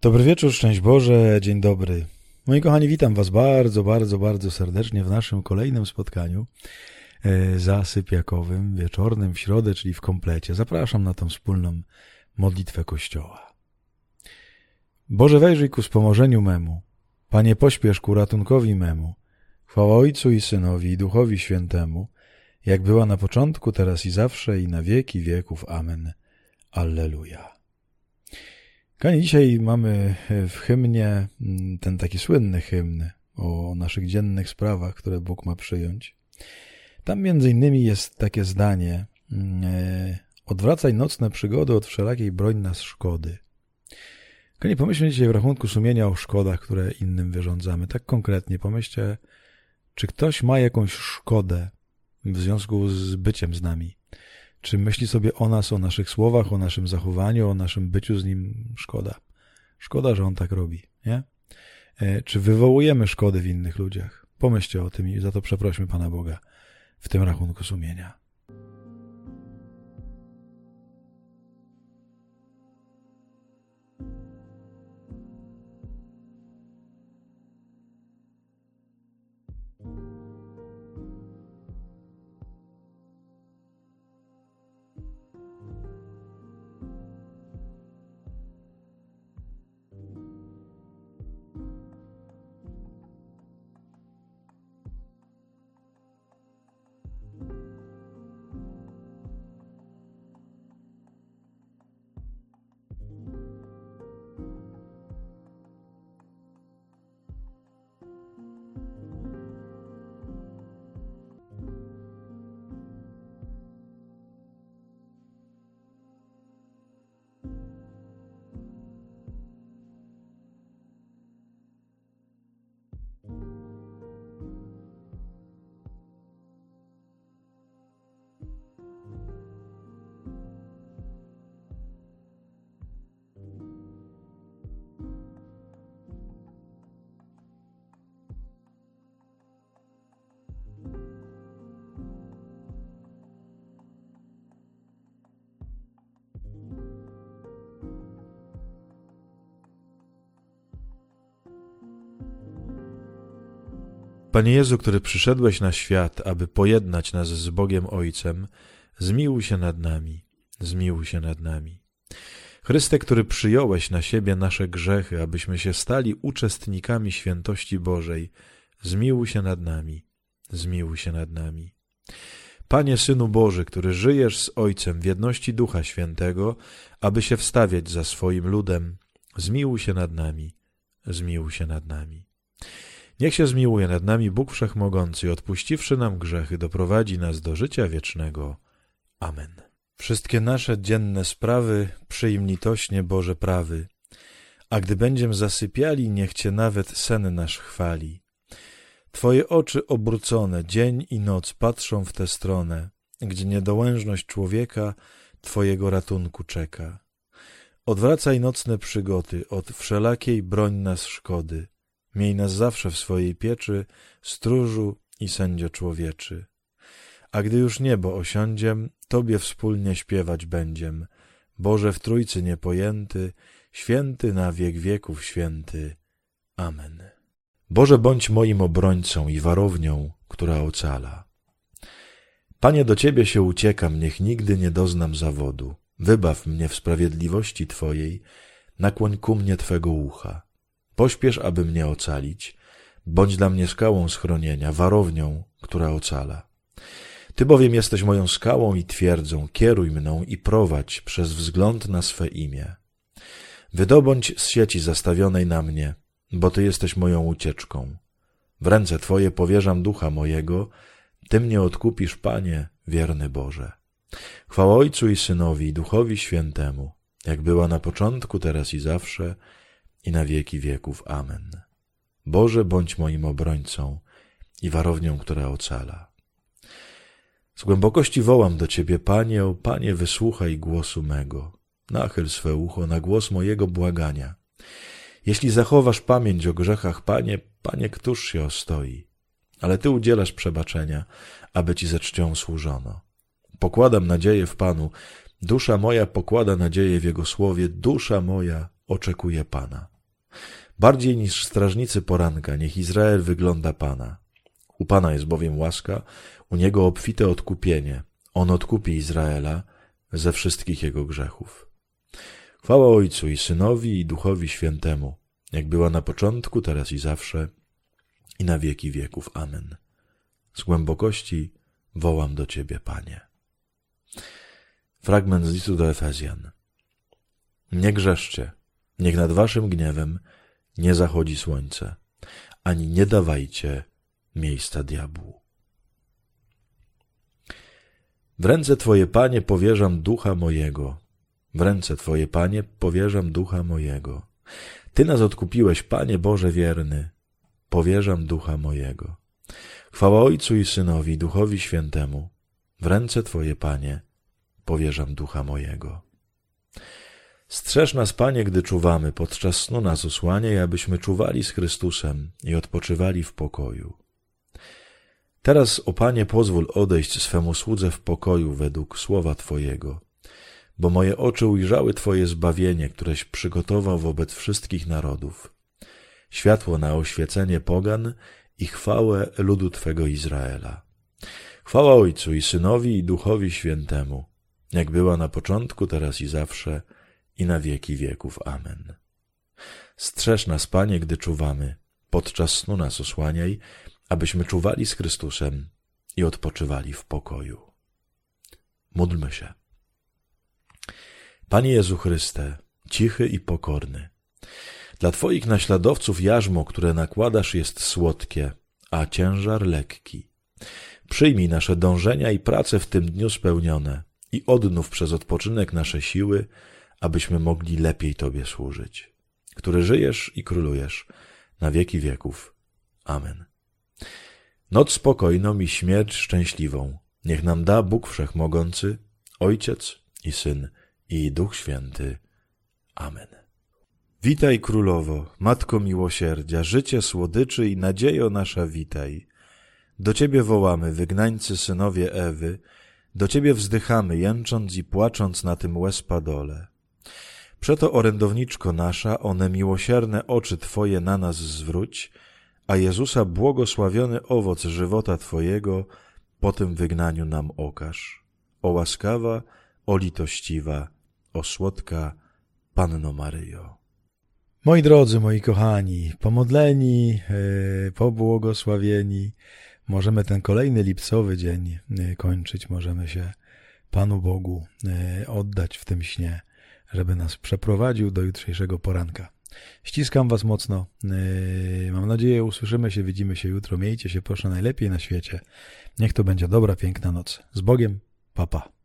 Dobry wieczór, szczęść Boże, dzień dobry. Moi kochani, witam Was bardzo, bardzo, bardzo serdecznie w naszym kolejnym spotkaniu zasypiakowym, wieczornym, w środę, czyli w komplecie. Zapraszam na tą wspólną modlitwę Kościoła. Boże, wejrzyj ku wspomożeniu memu. Panie, pośpiesz ku ratunkowi memu. Chwała Ojcu i Synowi i Duchowi Świętemu, jak była na początku, teraz i zawsze, i na wieki wieków. Amen. Alleluja. Kochani, dzisiaj mamy w hymnie ten taki słynny hymn o naszych dziennych sprawach, które Bóg ma przyjąć. Tam między innymi jest takie zdanie: odwracaj nocne przygody, od wszelakiej broń nas szkody. Kochani, pomyślmy dzisiaj w rachunku sumienia o szkodach, które innym wyrządzamy. Tak konkretnie pomyślcie, czy ktoś ma jakąś szkodę w związku z byciem z nami. Czy myśli sobie o nas, o naszych słowach, o naszym zachowaniu, o naszym byciu z nim szkoda? Szkoda, że on tak robi, nie? Czy wywołujemy szkody w innych ludziach? Pomyślcie o tym i za to przeprośmy Pana Boga w tym rachunku sumienia. Panie Jezu, który przyszedłeś na świat, aby pojednać nas z Bogiem Ojcem, zmiłuj się nad nami, zmiłuj się nad nami. Chryste, który przyjąłeś na siebie nasze grzechy, abyśmy się stali uczestnikami świętości Bożej, zmiłuj się nad nami, zmiłuj się nad nami. Panie Synu Boży, który żyjesz z Ojcem w jedności Ducha Świętego, aby się wstawiać za swoim ludem, zmiłuj się nad nami, zmiłuj się nad nami. Niech się zmiłuje nad nami Bóg Wszechmogący i odpuściwszy nam grzechy, doprowadzi nas do życia wiecznego. Amen. Wszystkie nasze dzienne sprawy przyjm litośnie, Boże prawy, a gdy będziem zasypiali, niech Cię nawet sen nasz chwali. Twoje oczy obrócone dzień i noc patrzą w tę stronę, gdzie niedołężność człowieka Twojego ratunku czeka. Odwracaj nocne przygody, od wszelakiej broń nas szkody. Miej nas zawsze w swojej pieczy, stróżu i sędzio człowieczy. A gdy już niebo osiądziem, Tobie wspólnie śpiewać będziem. Boże w Trójcy niepojęty, święty na wiek wieków święty. Amen. Boże, bądź moim obrońcą i warownią, która ocala. Panie, do Ciebie się uciekam, niech nigdy nie doznam zawodu. Wybaw mnie w sprawiedliwości Twojej, nakłoń ku mnie Twego ucha. Pośpiesz, aby mnie ocalić, bądź dla mnie skałą schronienia, warownią, która ocala. Ty bowiem jesteś moją skałą i twierdzą, kieruj mną i prowadź przez wzgląd na swe imię. Wydobądź z sieci zastawionej na mnie, bo Ty jesteś moją ucieczką. W ręce Twoje powierzam ducha mojego, Ty mnie odkupisz, Panie, wierny Boże. Chwała Ojcu i Synowi i Duchowi Świętemu, jak była na początku, teraz i zawsze, i na wieki wieków. Amen. Boże, bądź moim obrońcą i warownią, która ocala. Z głębokości wołam do Ciebie, Panie, o Panie, wysłuchaj głosu mego. Nachyl swe ucho na głos mojego błagania. Jeśli zachowasz pamięć o grzechach, Panie, któż się ostoi? Ale Ty udzielasz przebaczenia, aby Ci ze czcią służono. Pokładam nadzieję w Panu, dusza moja pokłada nadzieję w Jego słowie, dusza moja oczekuje Pana. Bardziej niż strażnicy poranka, niech Izrael wygląda Pana. U Pana jest bowiem łaska, u Niego obfite odkupienie. On odkupi Izraela ze wszystkich jego grzechów. Chwała Ojcu i Synowi i Duchowi Świętemu, jak była na początku, teraz i zawsze, i na wieki wieków. Amen. Z głębokości wołam do Ciebie, Panie. Fragment z listu do Efezjan. Nie grzeszcie, niech nad waszym gniewem nie zachodzi słońce, ani nie dawajcie miejsca diabłu. W ręce Twoje, Panie, powierzam ducha mojego. W ręce Twoje, Panie, powierzam ducha mojego. Ty nas odkupiłeś, Panie Boże wierny. Powierzam ducha mojego. Chwała Ojcu i Synowi, Duchowi Świętemu. W ręce Twoje, Panie, powierzam ducha mojego. Strzeż nas, Panie, gdy czuwamy, podczas snu nas osłaniaj, abyśmy czuwali z Chrystusem i odpoczywali w pokoju. Teraz, o Panie, pozwól odejść swemu słudze w pokoju według słowa Twojego, bo moje oczy ujrzały Twoje zbawienie, któreś przygotował wobec wszystkich narodów, światło na oświecenie pogan i chwałę ludu Twego Izraela. Chwała Ojcu i Synowi i Duchowi Świętemu, jak była na początku, teraz i zawsze, i na wieki wieków. Amen. Strzeż nas, Panie, gdy czuwamy, podczas snu nas osłaniaj, abyśmy czuwali z Chrystusem i odpoczywali w pokoju. Módlmy się. Panie Jezu Chryste, cichy i pokorny, dla Twoich naśladowców jarzmo, które nakładasz, jest słodkie, a ciężar lekki. Przyjmij nasze dążenia i prace w tym dniu spełnione i odnów przez odpoczynek nasze siły, abyśmy mogli lepiej Tobie służyć, który żyjesz i królujesz na wieki wieków. Amen. Noc spokojną i śmierć szczęśliwą niech nam da Bóg Wszechmogący, Ojciec i Syn i Duch Święty. Amen. Witaj Królowo, Matko miłosierdzia, życie słodyczy i nadziejo nasza witaj. Do Ciebie wołamy, wygnańcy synowie Ewy, do Ciebie wzdychamy, jęcząc i płacząc na tym łez-padole. Przeto, orędowniczko nasza, one miłosierne oczy Twoje na nas zwróć, a Jezusa błogosławiony owoc żywota Twojego po tym wygnaniu nam okaż. O łaskawa, o litościwa, o słodka Panno Maryjo. Moi drodzy, moi kochani, pomodleni, pobłogosławieni, możemy ten kolejny lipcowy dzień kończyć, możemy się Panu Bogu oddać w tym śnie, żeby nas przeprowadził do jutrzejszego poranka. Ściskam Was mocno, mam nadzieję usłyszymy się, widzimy się jutro, miejcie się proszę najlepiej na świecie, niech to będzie dobra, piękna noc. Z Bogiem, pa pa.